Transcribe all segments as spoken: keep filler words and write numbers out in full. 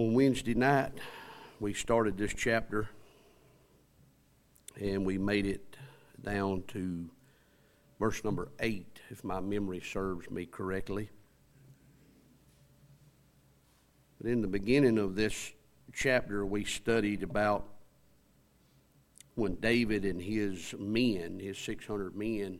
On Wednesday night, we started this chapter, and we made it down to verse number eight, if my memory serves me correctly. But in the beginning of this chapter, we studied about when David and his men, his six hundred men,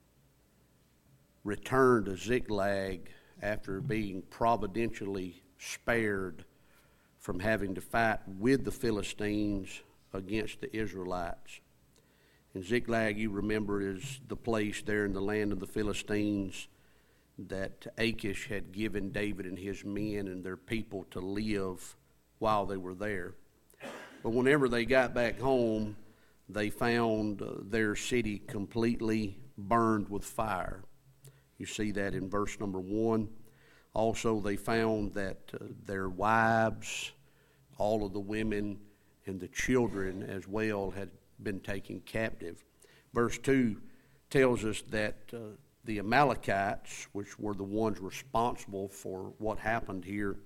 returned to Ziklag after being providentially spared from having to fight with the Philistines against the Israelites. And Ziklag, you remember, is the place there in the land of the Philistines that Achish had given David and his men and their people to live while they were there. But whenever they got back home, they found uh, their city completely burned with fire. You see that in verse number one. Also, they found that uh, their wives, all of the women, and the children as well had been taken captive. Verse two tells us that uh, the Amalekites, which were the ones responsible for what happened here,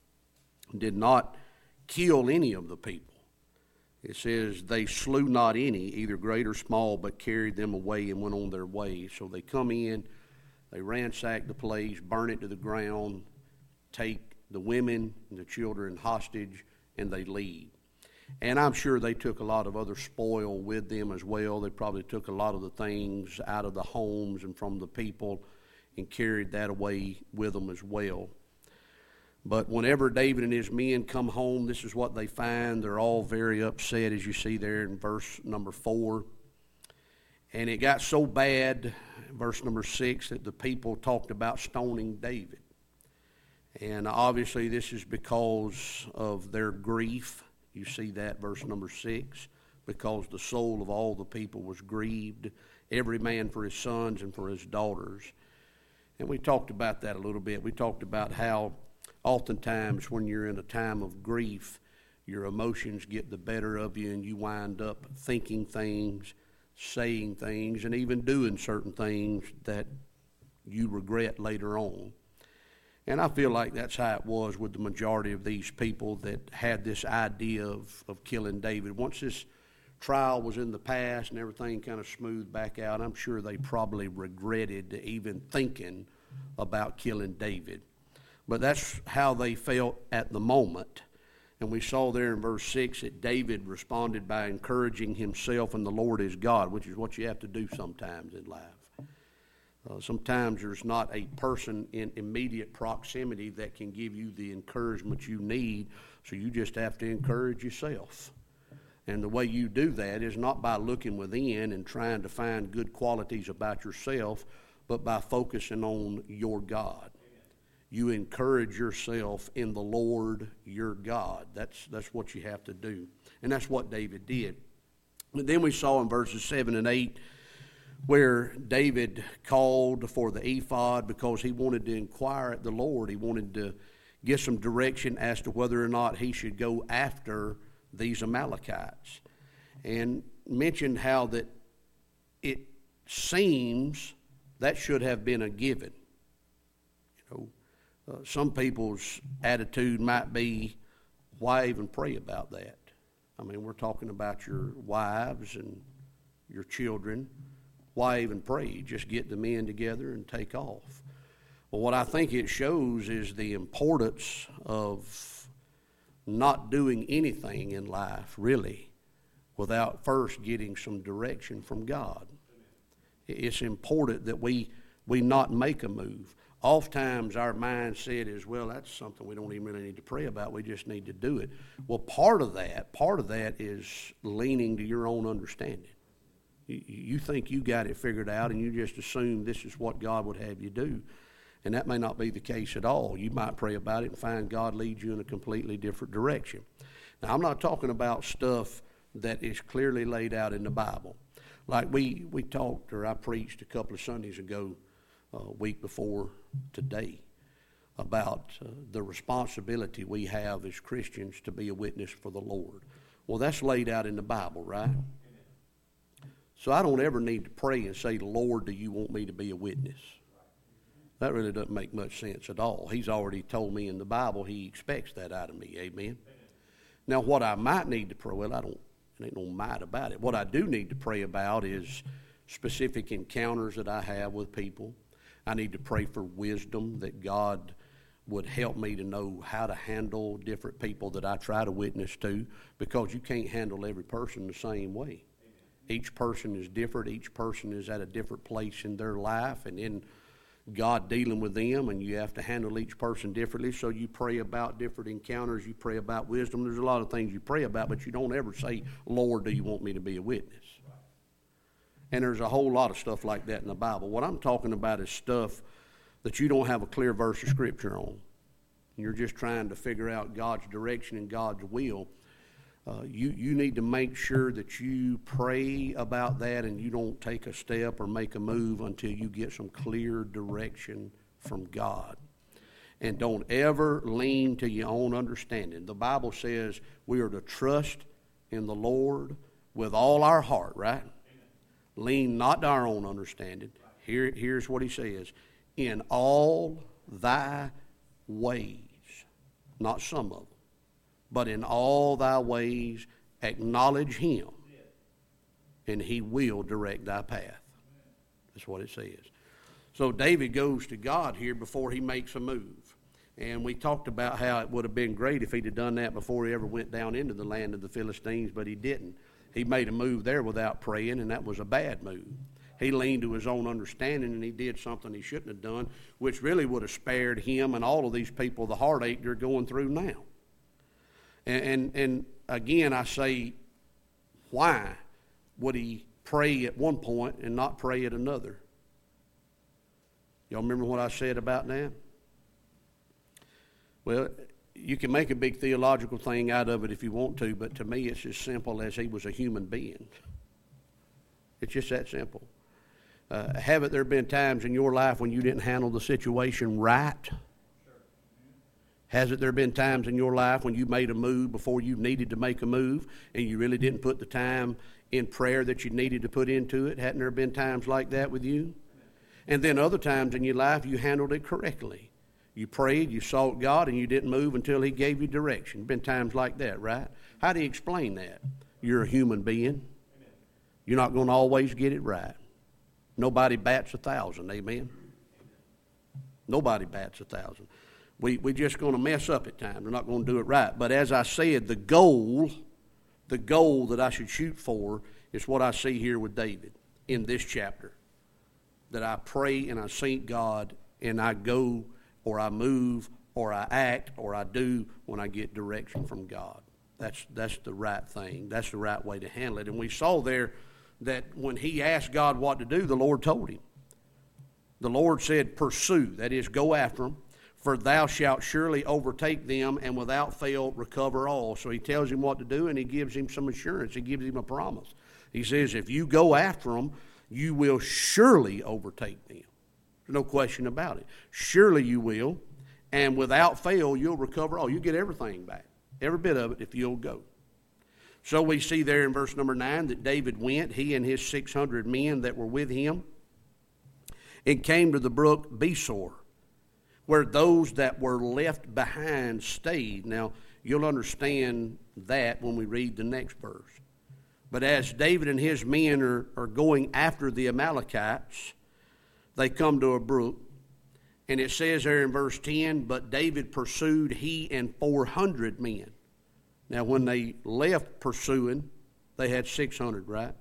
did not kill any of the people. It says they slew not any, either great or small, but carried them away and went on their way. So they come in, they ransack the place, burn it to the ground, take the women and the children hostage, and they leave. And I'm sure they took a lot of other spoil with them as well. They probably took a lot of the things out of the homes and from the people and carried that away with them as well. But whenever David and his men come home, this is what they find. They're all very upset, as you see there in verse number four. And it got so bad, verse number six, that the people talked about stoning David. And obviously this is because of their grief. You see that, verse number six, because the soul of all the people was grieved, every man for his sons and for his daughters. And we talked about that a little bit. We talked about how oftentimes when you're in a time of grief, your emotions get the better of you and you wind up thinking things, saying things, and even doing certain things that you regret later on. And I feel like that's how it was with the majority of these people that had this idea of, of killing David. Once this trial was in the past and everything kind of smoothed back out, I'm sure they probably regretted even thinking about killing David. But that's how they felt at the moment. And we saw there in verse six that David responded by encouraging himself in the Lord his God, which is what you have to do sometimes in life. Uh, sometimes there's not a person in immediate proximity that can give you the encouragement you need, so you just have to encourage yourself. And the way you do that is not by looking within and trying to find good qualities about yourself, but by focusing on your God. You encourage yourself in the Lord your God. That's, that's what you have to do. And that's what David did. But then we saw in verses seven and eight where David called for the ephod because he wanted to inquire at the Lord. He wanted to get some direction as to whether or not he should go after these Amalekites. And mentioned how that it seems that should have been a given. You know, uh, some people's attitude might be, why even pray about that? I mean, we're talking about your wives and your children. Why even pray? Just get the men together and take off. Well, what I think it shows is the importance of not doing anything in life, really, without first getting some direction from God. It's important that we, we not make a move. Oftentimes our mindset is, well, that's something we don't even really need to pray about. We just need to do it. Well, part of that, part of that is leaning to your own understanding. You think you got it figured out and you just assume this is what God would have you do. And that may not be the case at all. You might pray about it and find God leads you in a completely different direction. Now, I'm not talking about stuff that is clearly laid out in the Bible. Like we, we talked, or I preached a couple of Sundays ago, a uh, week before today, about uh, the responsibility we have as Christians to be a witness for the Lord. Well, that's laid out in the Bible, right? So I don't ever need to pray and say, Lord, do you want me to be a witness? That really doesn't make much sense at all. He's already told me in the Bible he expects that out of me. Amen? Amen. Now, what I might need to pray, well, I don't, there ain't no might about it. What I do need to pray about is specific encounters that I have with people. I need to pray for wisdom, that God would help me to know how to handle different people that I try to witness to, because you can't handle every person the same way. Amen. Each person is different. Each person is at a different place in their life and in God dealing with them, and you have to handle each person differently. So you pray about different encounters. You pray about wisdom. There's a lot of things you pray about, but you don't ever say, Lord, do you want me to be a witness? Right. And there's a whole lot of stuff like that in the Bible. What I'm talking about is stuff that you don't have a clear verse of Scripture on. You're just trying to figure out God's direction and God's will. Uh, you, you need to make sure that you pray about that and you don't take a step or make a move until you get some clear direction from God. And don't ever lean to your own understanding. The Bible says we are to trust in the Lord with all our heart, right? Amen. Lean not to our own understanding. Here, here's what he says. In all thy ways, not some of them, but in all thy ways acknowledge him, and he will direct thy path. That's what it says. So David goes to God here before he makes a move. And we talked about how it would have been great if he'd have done that before he ever went down into the land of the Philistines, but he didn't. He made a move there without praying, and that was a bad move. He leaned to his own understanding, and he did something he shouldn't have done, which really would have spared him and all of these people the heartache they're going through now. And, and, and again, I say, why would he pray at one point and not pray at another? Y'all remember what I said about that? Well, you can make a big theological thing out of it if you want to, but to me it's as simple as he was a human being. It's just that simple. Uh, haven't there been times in your life when you didn't handle the situation right? Hasn't there been times in your life when you made a move before you needed to make a move and you really didn't put the time in prayer that you needed to put into it? Hadn't there been times like that with you? And then other times in your life you handled it correctly. You prayed, you sought God, and you didn't move until he gave you direction. Been times like that, right? How do you explain that? You're a human being. You're not going to always get it right. Nobody bats a thousand, amen? Nobody bats a thousand. We, we're just going to mess up at times. We're not going to do it right. But as I said, the goal, the goal that I should shoot for is what I see here with David in this chapter. That I pray and I seek God and I go or I move or I act or I do when I get direction from God. That's, that's the right thing. That's the right way to handle it. And we saw there that when he asked God what to do, the Lord told him. The Lord said, pursue, that is, go after them. For thou shalt surely overtake them, and without fail recover all. So he tells him what to do, and he gives him some assurance. He gives him a promise. He says, if you go after them, you will surely overtake them. There's no question about it. Surely you will, and without fail, you'll recover all. You get everything back, every bit of it, if you'll go. So we see there in verse number nine that David went, he and his six hundred men that were with him, and came to the brook Besor, where those that were left behind stayed. Now, you'll understand that when we read the next verse. But as David and his men are, are going after the Amalekites, they come to a brook. And it says there in verse ten, but David pursued he and four hundred men. Now, when they left pursuing, they had six hundred, right?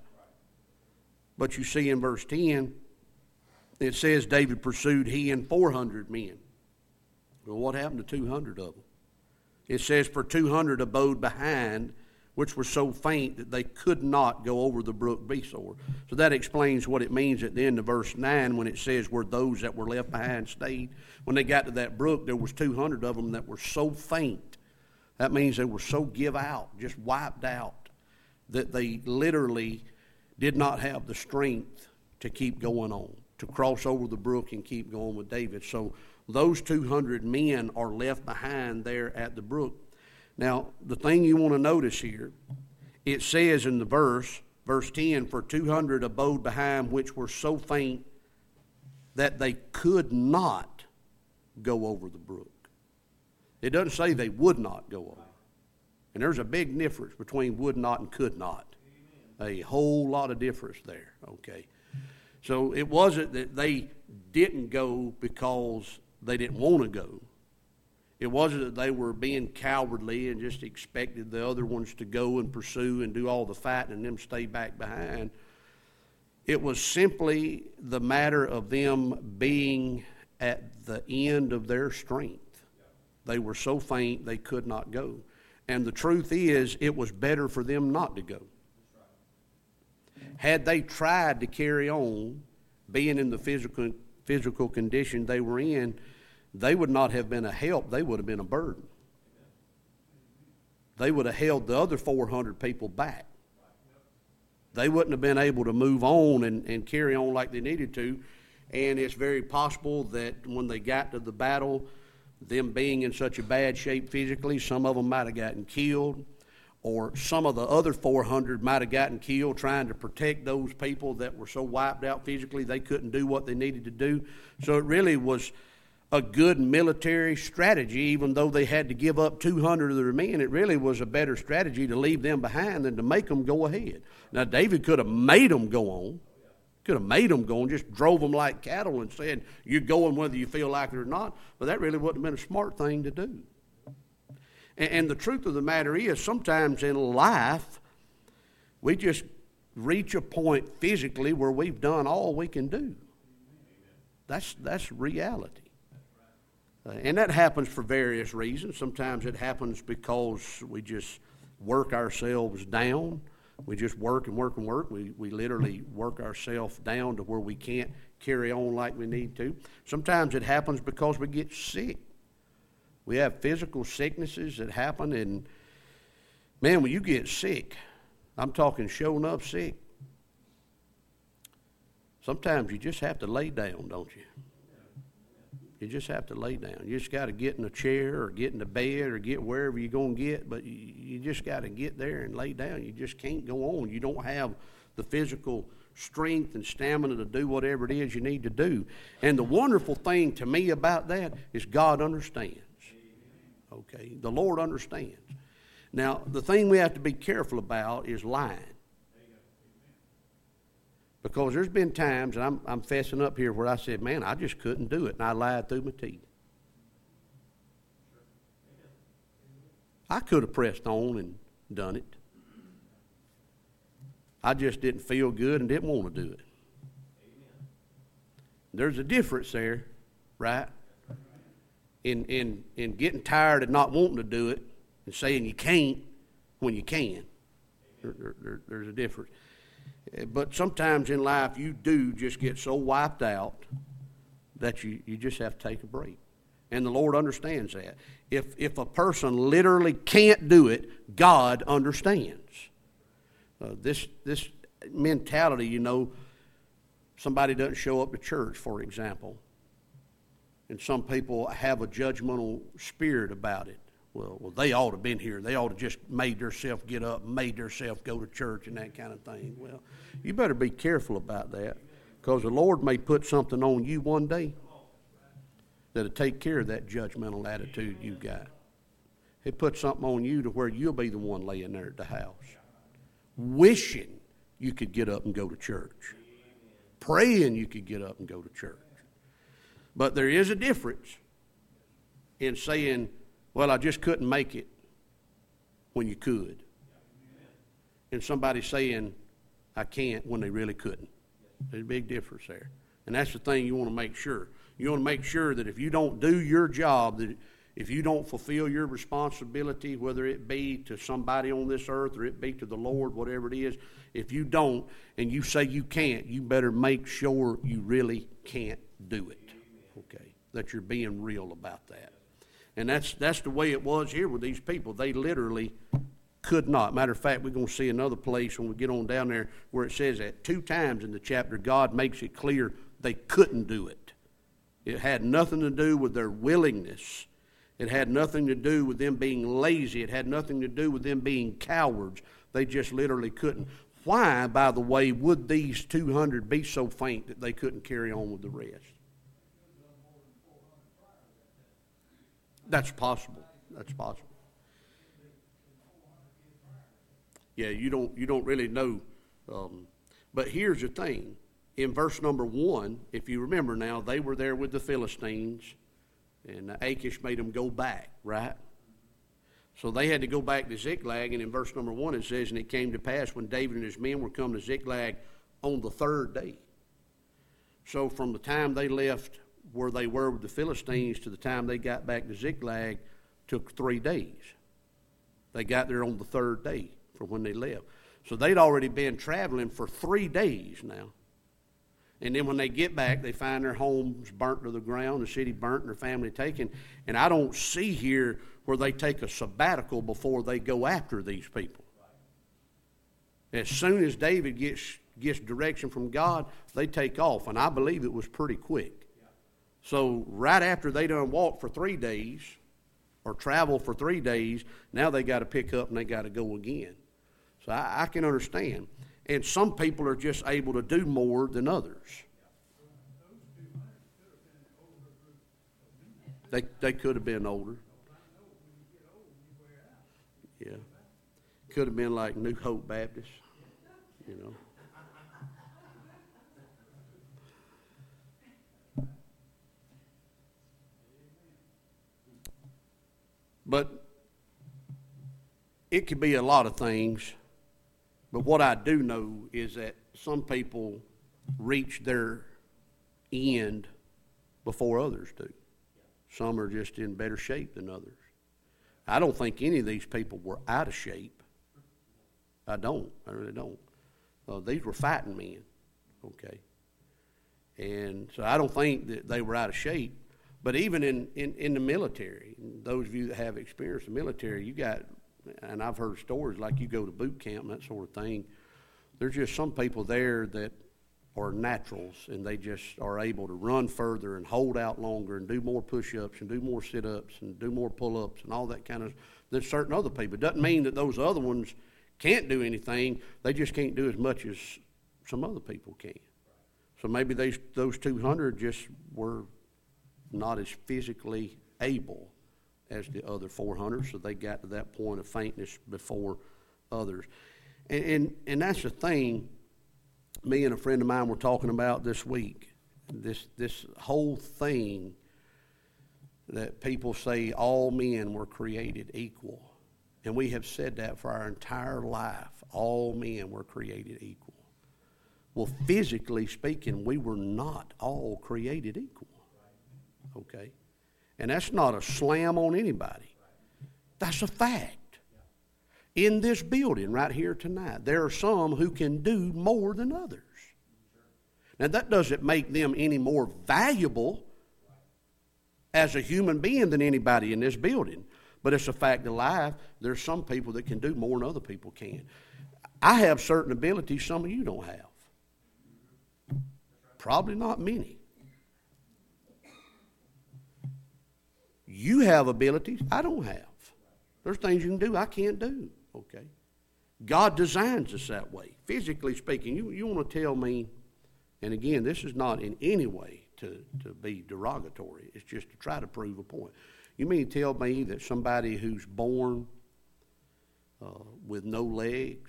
But you see in verse ten, it says David pursued he and four hundred men. Well, what happened to two hundred of them? It says, for two hundred abode behind, which were so faint that they could not go over the brook Besor. So that explains what it means at the end of verse nine when it says, where those that were left behind stayed. When they got to that brook, there was two hundred of them that were so faint. That means they were so give out, just wiped out, that they literally did not have the strength to keep going on, to cross over the brook and keep going with David. So those two hundred men are left behind there at the brook. Now, the thing you want to notice here, it says in the verse, verse ten, for two hundred abode behind which were so faint that they could not go over the brook. It doesn't say they would not go over. And there's a big difference between would not and could not. A whole lot of difference there, okay? So it wasn't that they didn't go because they didn't want to go. It wasn't that they were being cowardly and just expected the other ones to go and pursue and do all the fighting and them stay back behind. It was simply the matter of them being at the end of their strength. They were so faint they could not go. And the truth is, it was better for them not to go. Had they tried to carry on, being in the physical physical condition they were in, they would not have been a help. They would have been a burden. They would have held the other four hundred people back. They wouldn't have been able to move on and, and carry on like they needed to. And it's very possible that when they got to the battle, them being in such a bad shape physically, some of them might have gotten killed. Or some of the other four hundred might have gotten killed trying to protect those people that were so wiped out physically they couldn't do what they needed to do. So it really was a good military strategy, even though they had to give up two hundred of their men. It really was a better strategy to leave them behind than to make them go ahead. Now, David could have made them go on. Could have made them go and just drove them like cattle and said, you're going whether you feel like it or not. But that really wouldn't have been a smart thing to do. And the truth of the matter is, sometimes in life, we just reach a point physically where we've done all we can do. That's that's reality. Uh, and that happens for various reasons. Sometimes it happens because we just work ourselves down. We just work and work and work. We, we literally work ourselves down to where we can't carry on like we need to. Sometimes it happens because we get sick. We have physical sicknesses that happen, and man, when you get sick, I'm talking showing up sick, sometimes you just have to lay down, don't you? You just have to lay down. You just got to get in a chair or get in a bed or get wherever you're going to get, but you, you just got to get there and lay down. You just can't go on. You don't have the physical strength and stamina to do whatever it is you need to do. And the wonderful thing to me about that is God understands. Okay, the Lord understands. Now, the thing we have to be careful about is lying. Because there's been times, and I'm, I'm fessing up here, where I said, man, I just couldn't do it, and I lied through my teeth. I could have pressed on and done it. I just didn't feel good and didn't want to do it. There's a difference there, right? In, in, in getting tired and not wanting to do it and saying you can't when you can. There, there, there's a difference. But sometimes in life you do just get so wiped out that you, you just have to take a break. And the Lord understands that. If, if a person literally can't do it, God understands. Uh, this, this mentality, you know, somebody doesn't show up to church, for example. And some people have a judgmental spirit about it. Well, well, they ought to have been here. They ought to just made themselves get up, made themselves go to church and that kind of thing. Well, you better be careful about that, because the Lord may put something on you one day that'll take care of that judgmental attitude you got. He'll put something on you to where you'll be the one laying there at the house, wishing you could get up and go to church, praying you could get up and go to church. But there is a difference in saying, well, I just couldn't make it when you could. And somebody saying, I can't when they really couldn't. There's a big difference there. And that's the thing you want to make sure. You want to make sure that if you don't do your job, that if you don't fulfill your responsibility, whether it be to somebody on this earth or it be to the Lord, whatever it is, if you don't and you say you can't, you better make sure you really can't do it. Okay, that you're being real about that. And that's that's the way it was here with these people. They literally could not. Matter of fact, we're going to see another place when we get on down there where it says that two times in the chapter, God makes it clear they couldn't do it. It had nothing to do with their willingness. It had nothing to do with them being lazy. It had nothing to do with them being cowards. They just literally couldn't. Why, by the way, would these two hundred be so faint that they couldn't carry on with the rest? That's possible. That's possible. Yeah, you don't you don't really know. Um, but here's the thing. In verse number one, if you remember now, they were there with the Philistines, and Achish made them go back, right? So they had to go back to Ziklag, and in verse number one it says, and it came to pass when David and his men were come to Ziklag on the third day. So from the time they left where they were with the Philistines to the time they got back to Ziklag took three days. They got there on the third day from when they left. So they'd already been traveling for three days now. And then when they get back, they find their homes burnt to the ground, the city burnt, and their family taken. And I don't see here where they take a sabbatical before they go after these people. As soon as David gets gets direction from God, they take off. And I believe it was pretty quick. So right after they done walked for three days, or travel for three days, now they got to pick up and they got to go again. So I, I can understand. And some people are just able to do more than others. They they could have been older. Yeah. Could have been like New Hope Baptist, you know. But it could be a lot of things. But what I do know is that some people reach their end before others do. Some are just in better shape than others. I don't think any of these people were out of shape. I don't. I really don't. Uh, these were fighting men, okay? And so I don't think that they were out of shape. But even in, in, in the military, those of you that have experience in the military, you got, and I've heard stories like you go to boot camp and that sort of thing, there's just some people there that are naturals, and they just are able to run further and hold out longer and do more push-ups and do more sit-ups and do more pull-ups and all that kind of. There's certain other people. It doesn't mean that those other ones can't do anything. They just can't do as much as some other people can. So maybe they, those two hundred just were not as physically able as the other four hundred, so they got to that point of faintness before others. And, and, and that's the thing me and a friend of mine were talking about this week. This, this whole thing that people say all men were created equal. And we have said that for our entire life. All men were created equal. Well, physically speaking, we were not all created equal. Okay? And that's not a slam on anybody. That's a fact. In this building right here tonight, there are some who can do more than others. Now, that doesn't make them any more valuable as a human being than anybody in this building. But it's a fact of life. There's some people that can do more than other people can. I have certain abilities some of you don't have. Probably not many. You have abilities I don't have. There's things you can do I can't do. Okay? God designs us that way. Physically speaking, you, you want to tell me, and again, this is not in any way to, to be derogatory. It's just to try to prove a point. You mean to tell me that somebody who's born uh, with no legs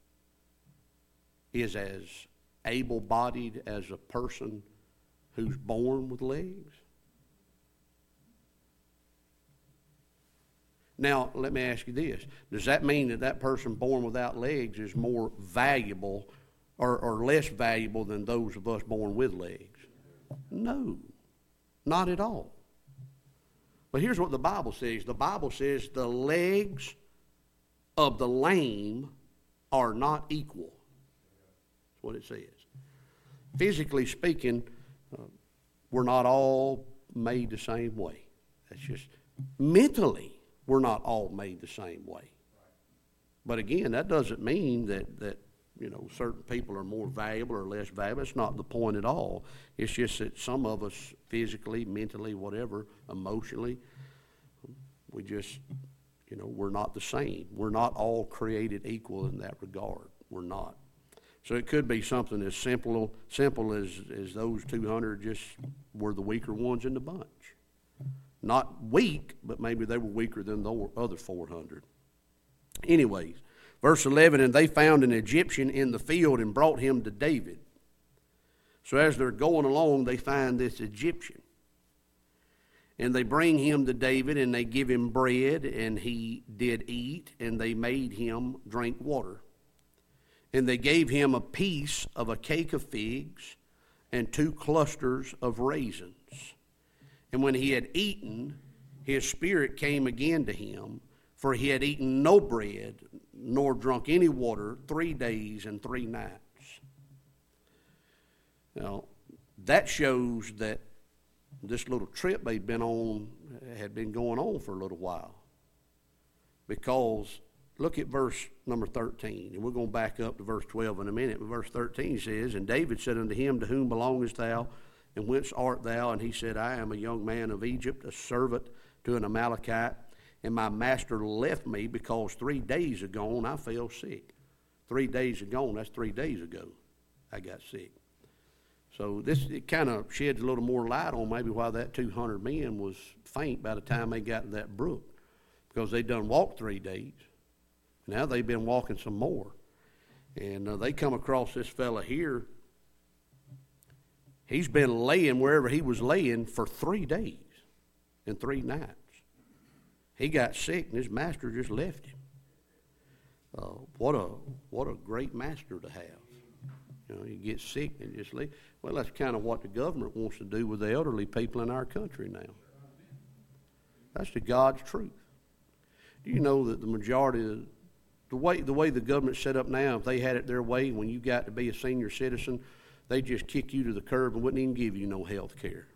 is as able-bodied as a person who's born with legs? Now, let me ask you this. Does that mean that that person born without legs is more valuable or, or less valuable than those of us born with legs? No, not at all. But here's what the Bible says. The Bible says the legs of the lame are not equal. That's what it says. Physically speaking, uh, we're not all made the same way. That's just mentally. We're not all made the same way. But again, that doesn't mean that, that you know, certain people are more valuable or less valuable. It's not the point at all. It's just that some of us physically, mentally, whatever, emotionally, we just, you know, we're not the same. We're not all created equal in that regard. We're not. So it could be something as simple simple as, as those two hundred just were the weaker ones in the bunch. Not weak, but maybe they were weaker than the other four hundred. Anyways, verse eleven, and they found an Egyptian in the field and brought him to David. So as they're going along, they find this Egyptian. And they bring him to David, and they give him bread, and he did eat, and they made him drink water. And they gave him a piece of a cake of figs and two clusters of raisins. And when he had eaten, his spirit came again to him, for he had eaten no bread, nor drunk any water three days and three nights. Now, that shows that this little trip they'd been on had been going on for a little while. Because, look at verse number thirteen, and we're going to back up to verse twelve in a minute. But verse thirteen says, and David said unto him, to whom belongest thou, and whence art thou? And he said, I am a young man of Egypt, a servant to an Amalekite, and my master left me because three days ago I fell sick. Three days ago, that's three days ago, I got sick. So this, it kind of sheds a little more light on maybe why that two hundred men was faint by the time they got to that brook. Because they done walked three days. Now they've been walking some more. And uh, they come across this fella here. He's been laying wherever he was laying for three days and three nights. He got sick and his master just left him. Uh, what a what a great master to have. You know, you get sick and just leave. Well, that's kind of what the government wants to do with the elderly people in our country now. That's the God's truth. Do you know that the majority of the way the way the government's set up now, if they had it their way, when you got to be a senior citizen, they just kick you to the curb and wouldn't even give you no health care.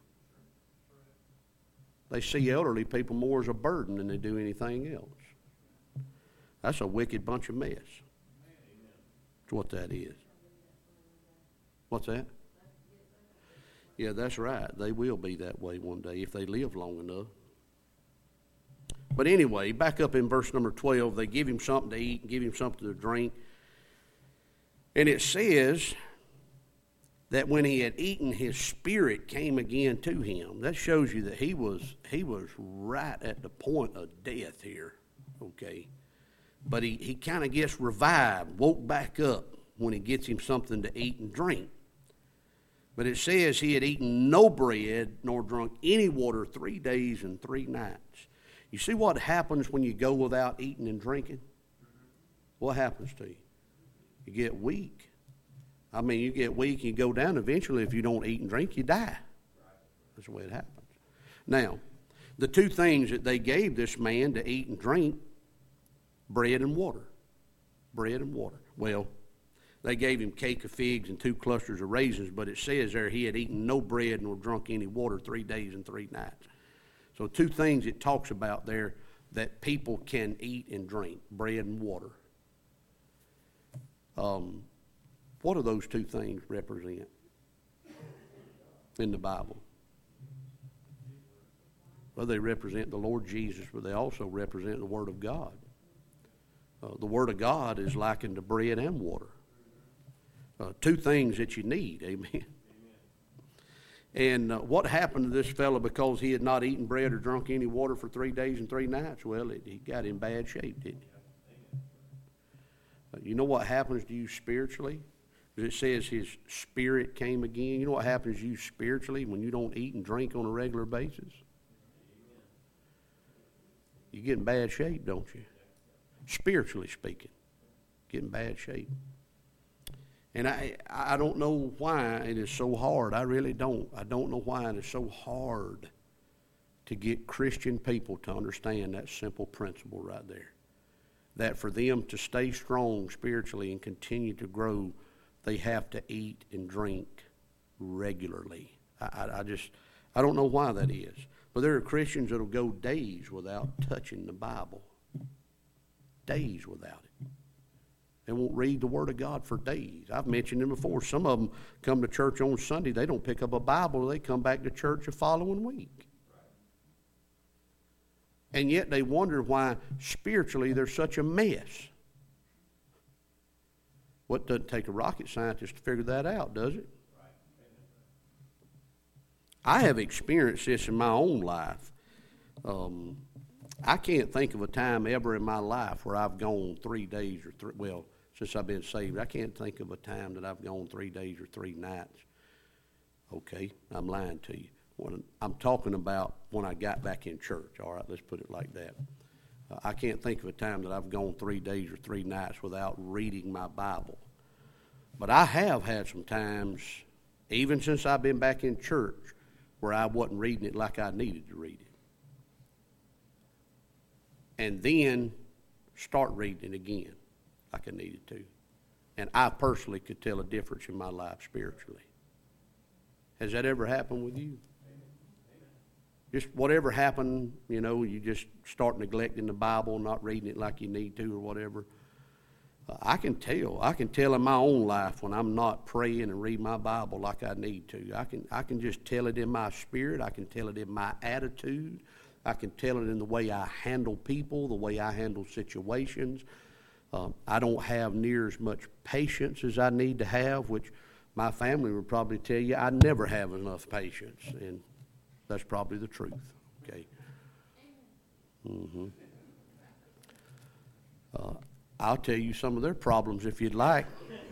They see elderly people more as a burden than they do anything else. That's a wicked bunch of mess. That's what that is. What's that? Yeah, that's right. They will be that way one day if they live long enough. But anyway, back up in verse number twelve, they give him something to eat and give him something to drink. And it says that when he had eaten, his spirit came again to him. That shows you that he was he was right at the point of death here, okay? But he, he kind of gets revived, woke back up when he gets him something to eat and drink. But it says he had eaten no bread nor drunk any water three days and three nights. You see what happens when you go without eating and drinking? What happens to you? You get weak. I mean, you get weak and you go down. Eventually, if you don't eat and drink, you die. That's the way it happens. Now, the two things that they gave this man to eat and drink, bread and water. Bread and water. Well, they gave him cake of figs and two clusters of raisins, but it says there he had eaten no bread nor drunk any water three days and three nights. So two things it talks about there that people can eat and drink, bread and water. Um, what do those two things represent in the Bible? Well, they represent the Lord Jesus, but they also represent the Word of God. Uh, the Word of God is likened to bread and water. Uh, two things that you need, amen. And uh, what happened to this fellow because he had not eaten bread or drunk any water for three days and three nights? Well, it, he got in bad shape, didn't he? Uh, you know what happens to you spiritually? It says his spirit came again. You know what happens to you spiritually when you don't eat and drink on a regular basis? You get in bad shape, don't you? Spiritually speaking, get in bad shape. And I I don't know why it is so hard. I really don't. I don't know why it is so hard to get Christian people to understand that simple principle right there. That for them to stay strong spiritually and continue to grow, they have to eat and drink regularly. I, I, I just, I don't know why that is. But there are Christians that will go days without touching the Bible. Days without it. They won't read the Word of God for days. I've mentioned them before. Some of them come to church on Sunday. They don't pick up a Bible. They come back to church the following week. And yet they wonder why spiritually they're such a mess. Well, it doesn't take a rocket scientist to figure that out, does it? I have experienced this in my own life. Um, I can't think of a time ever in my life where I've gone three days or three, well, since I've been saved, I can't think of a time that I've gone three days or three nights. Okay, I'm lying to you. When I'm talking about when I got back in church, all right, let's put it like that. Uh, I can't think of a time that I've gone three days or three nights without reading my Bible. But I have had some times, even since I've been back in church, where I wasn't reading it like I needed to read it. And then start reading it again like I needed to. And I personally could tell a difference in my life spiritually. Has that ever happened with you? Just whatever happened, you know, you just start neglecting the Bible, not reading it like you need to or whatever. Uh, I can tell. I can tell in my own life when I'm not praying and reading my Bible like I need to. I can, I can just tell it in my spirit. I can tell it in my attitude. I can tell it in the way I handle people, the way I handle situations. Um, I don't have near as much patience as I need to have, which my family would probably tell you I never have enough patience, and that's probably the truth. Okay. Mm-hmm. Uh, I'll tell you some of their problems if you'd like.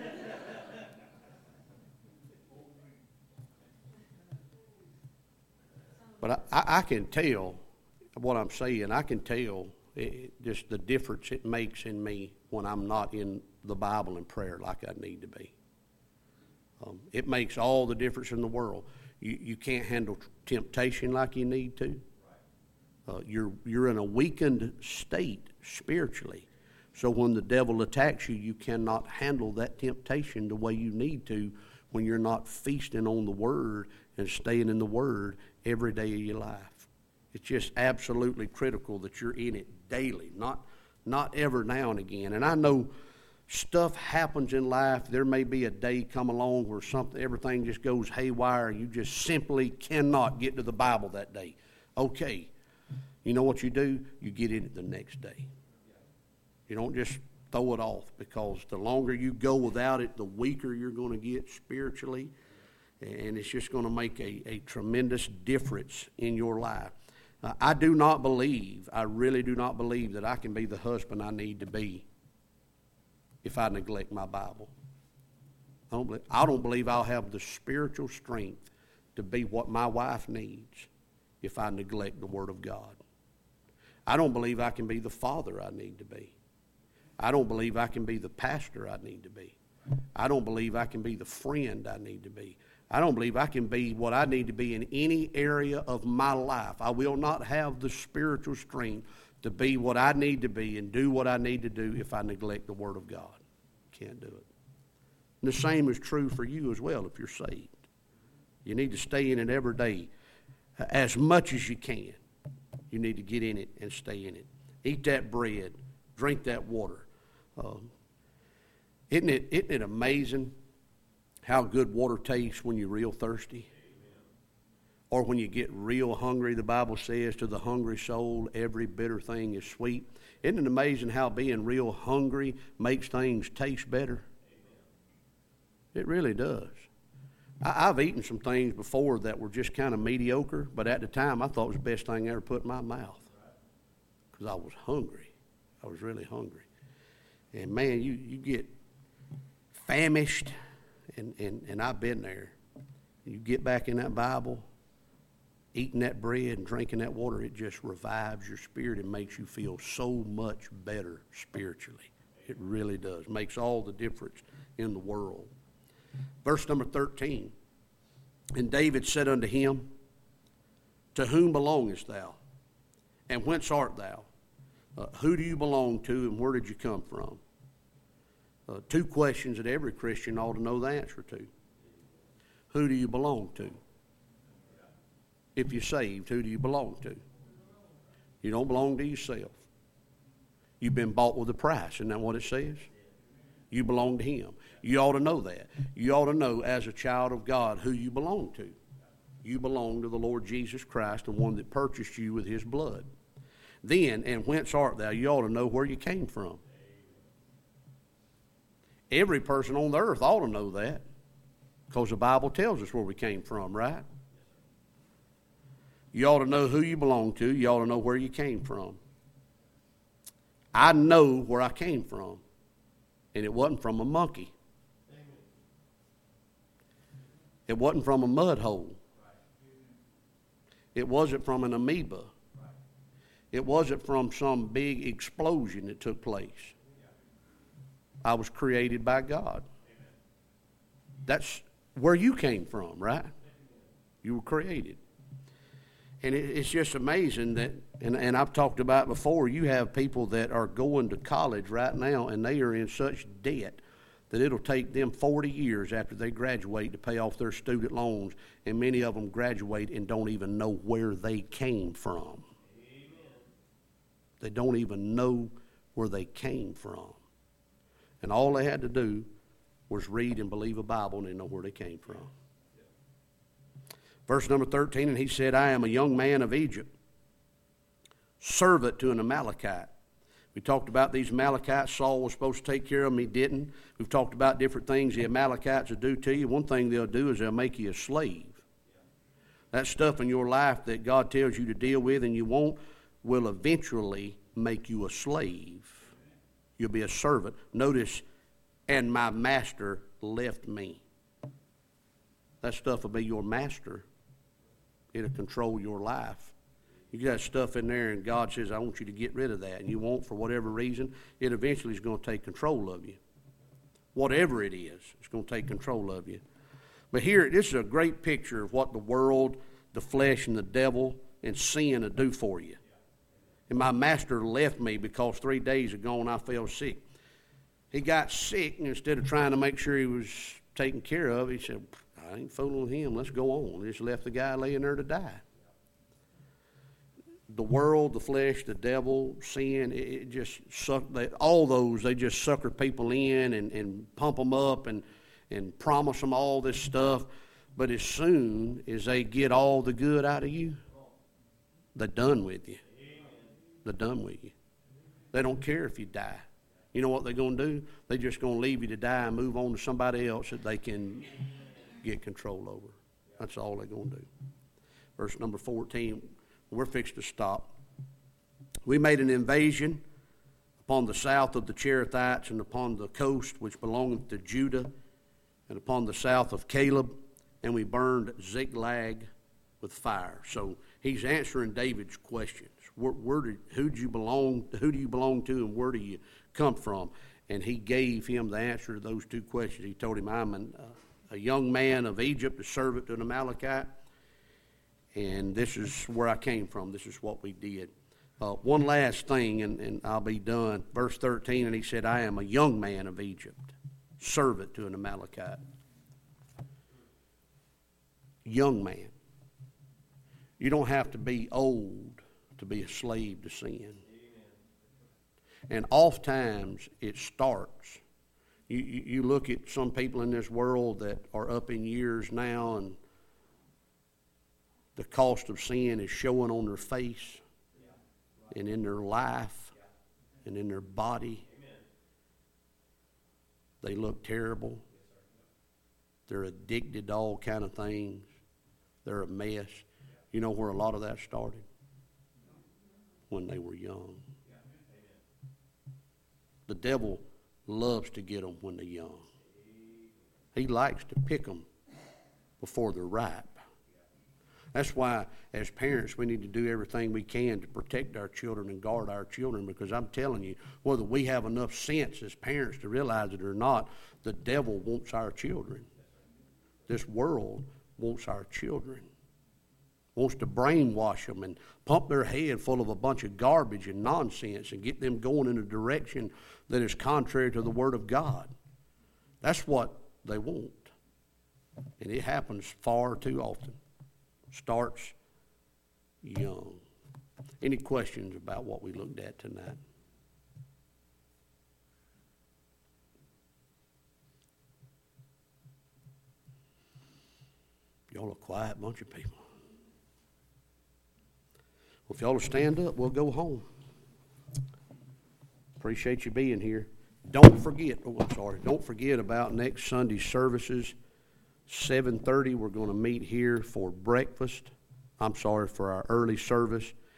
But I, I, I can tell what I'm saying. I can tell it, just the difference it makes in me when I'm not in the Bible and prayer like I need to be. Um, it makes all the difference in the world. You, you can't handle temptation like you need to. Uh, you're, you're in a weakened state spiritually. So when the devil attacks you, you cannot handle that temptation the way you need to when you're not feasting on the Word and staying in the Word every day of your life. It's just absolutely critical that you're in it daily, not, not ever now and again. And I know stuff happens in life. There may be a day come along where something, everything just goes haywire. You just simply cannot get to the Bible that day. Okay, you know what you do? You get in it the next day. You don't just throw it off, because the longer you go without it, the weaker you're going to get spiritually, and it's just going to make a, a tremendous difference in your life. Uh, I do not believe, I really do not believe that I can be the husband I need to be if I neglect my Bible. I don't believe, I don't believe I'll have the spiritual strength to be what my wife needs if I neglect the Word of God. I don't believe I can be the father I need to be. I don't believe I can be the pastor I need to be. I don't believe I can be the friend I need to be. I don't believe I can be what I need to be in any area of my life. I will not have the spiritual strength to be what I need to be and do what I need to do if I neglect the Word of God. Can't do it. And the same is true for you as well if you're saved. You need to stay in it every day as much as you can. You need to get in it and stay in it. Eat that bread. Drink that water. Um, isn't it, isn't it amazing how good water tastes when you're real thirsty? Or when you get real hungry. The Bible says, to the hungry soul, every bitter thing is sweet. Isn't it amazing how being real hungry makes things taste better? It really does. I, I've eaten some things before that were just kind of mediocre, but at the time I thought it was the best thing I ever put in my mouth, because I was hungry. I was really hungry. And man, you, you get famished, and, and, and I've been there. You get back in that Bible, eating that bread and drinking that water, it just revives your spirit and makes you feel so much better spiritually. It really does. Makes all the difference in the world. Verse number thirteen. And David said unto him, to whom belongest thou? And whence art thou? Uh, who do you belong to, and where did you come from? Uh, two questions that every Christian ought to know the answer to. Who do you belong to? If you're saved, who do you belong to? You don't belong to yourself. You've been bought with a price. Isn't that what it says? You belong to Him. You ought to know that. You ought to know as a child of God who you belong to. You belong to the Lord Jesus Christ, the one that purchased you with His blood. Then, and whence art thou? You ought to know where you came from. Every person on the earth ought to know that, because the Bible tells us where we came from, right? You ought to know who you belong to. You ought to know where you came from. I know where I came from, and it wasn't from a monkey. It wasn't from a mud hole. It wasn't from an amoeba. It wasn't from some big explosion that took place. I was created by God. That's where you came from, right? You were created. And it, it's just amazing that, and, and I've talked about before, you have people that are going to college right now and they are in such debt that it'll take them forty years after they graduate to pay off their student loans, and many of them graduate and don't even know where they came from. Amen. They don't even know where they came from. And all they had to do was read and believe a Bible, and they know where they came from. Verse number thirteen, and he said, I am a young man of Egypt, servant to an Amalekite. We talked about these Amalekites. Saul was supposed to take care of them. He didn't. We've talked about different things the Amalekites will do to you. One thing they'll do is they'll make you a slave. That stuff in your life that God tells you to deal with and you won't will eventually make you a slave. You'll be a servant. Notice, and my master left me. That stuff will be your master. It'll control your life. You got stuff in there and God says, I want you to get rid of that. And you won't for whatever reason. It eventually is going to take control of you. Whatever it is, it's going to take control of you. But here, this is a great picture of what the world, the flesh, and the devil and sin will do for you. And my master left me because three days ago and I fell sick. He got sick, and instead of trying to make sure he was taken care of, he said, I ain't fooling with him. Let's go on. He just left the guy laying there to die. The world, the flesh, the devil, sin, it, it just suck. They, all those, they just sucker people in and, and pump them up and, and promise them all this stuff. But as soon as they get all the good out of you, they're done with you. They're done with you. They don't care if you die. You know what they're going to do? They're just going to leave you to die and move on to somebody else that they can get control over. That's all they're going to do. Verse number fourteen, we're fixed to stop. We made an invasion upon the south of the Cherethites and upon the coast which belongeth to Judah and upon the south of Caleb, and we burned Ziklag with fire. So he's answering David's questions. Where, where did, who do you belong? Who do you belong to, and where do you come from? And he gave him the answer to those two questions. He told him, I'm an, uh, a young man of Egypt, a servant to an Amalekite, and this is where I came from. This is what we did. Uh, one last thing, and, and I'll be done. Verse thirteen, and he said, I am a young man of Egypt, servant to an Amalekite. Young man. You don't have to be old to be a slave to sin. Amen. And oftentimes it starts. You, you, you look at some people in this world that are up in years now, and the cost of sin is showing on their face, yeah, right, and in their life, yeah, and in their body. Amen. They look terrible. Yes, they're addicted to all kind of things. They're a mess. Yeah. You know where a lot of that started? When they were young. Yeah. The devil loves to get them when they're young. He likes to pick them before they're ripe. That's why, as parents, we need to do everything we can to protect our children and guard our children, because I'm telling you, whether we have enough sense as parents to realize it or not, the devil wants our children. This world wants our children. Wants to brainwash them and pump their head full of a bunch of garbage and nonsense and get them going in a direction that is contrary to the Word of God. That's what they want. And it happens far too often. Starts young. Any questions about what we looked at tonight? Y'all a quiet bunch of people. Well, if y'all will stand up, we'll go home. Appreciate you being here. Don't forget, oh, I'm sorry, don't forget about next Sunday's services. seven thirty, we're going to meet here for breakfast. I'm sorry, for our early service